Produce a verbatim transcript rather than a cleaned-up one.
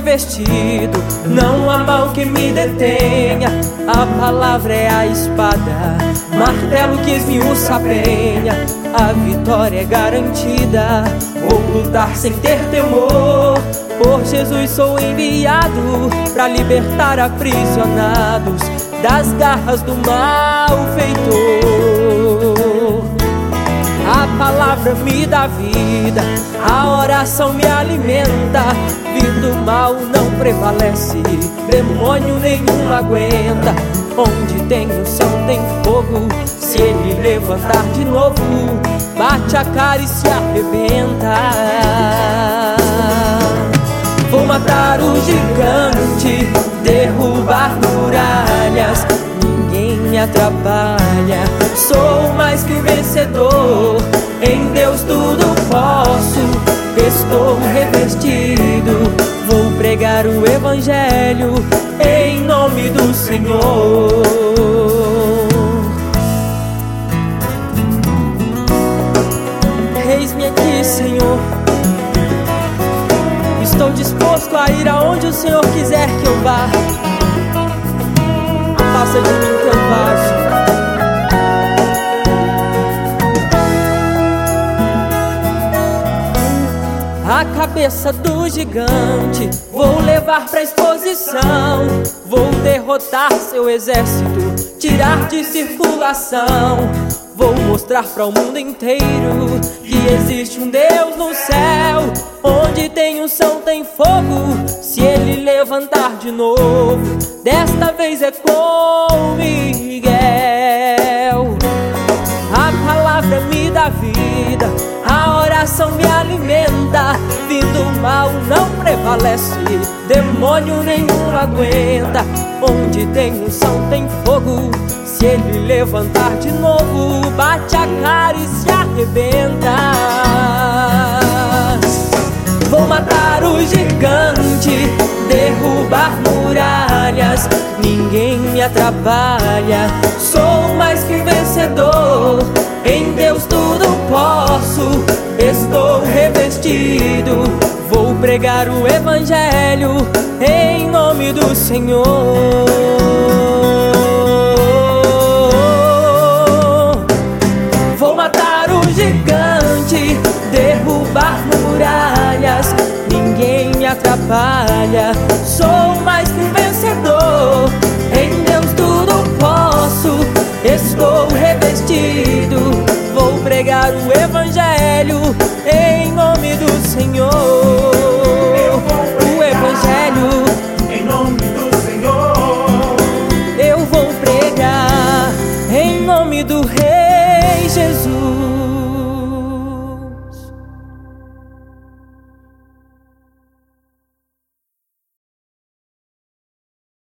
revestido, não há mal que me detenha. A palavra é a espada, martelo que esmiuça a penha. A vitória é garantida, vou lutar sem ter temor. Por Jesus sou enviado pra libertar aprisionados das garras do malfeitor. A palavra me dá vida, a oração me alimenta. Vindo mal não prevalece, demônio nenhum aguenta. Onde tem unção tem fogo, se ele levantar de novo, bate a cara e se arrebenta. Vou matar o gigante, derrubar muralhas, ninguém me atrapalha. Sou mais que vencedor, em Deus tudo posso. Estou revestido, vou pregar o evangelho em nome do Senhor. Eis-me aqui, Senhor. Estou disposto a ir aonde o Senhor quiser que eu vá. Faça de mim teu vaso. A cabeça do gigante vou levar pra exposição. Vou derrotar seu exército, tirar de circulação. Vou mostrar para o mundo inteiro que existe um Deus no céu. Onde tem unção tem fogo, se ele levantar de novo, desta vez é com Miguel. A palavra me dá vida, a oração me alimenta. Vindo mal não prevalece, demônio nenhum aguenta. Onde tem unção tem fogo, se ele levantar de novo, bate a cara e se arrebenta. Vou matar o gigante, derrubar muralhas, ninguém me atrapalha. Sou mais que vencedor, em Deus tudo posso. Estou revestido, vou pregar o evangelho em nome do Senhor. Vou matar o gigante, derrubar muralhas, ninguém me atrapalha. Sou mais que um vencedor, em Deus tudo posso. Estou revestido, vou pregar o evangelho em nome do Senhor. O evangelho em nome do Senhor. Eu vou pregar em nome do Rei Jesus.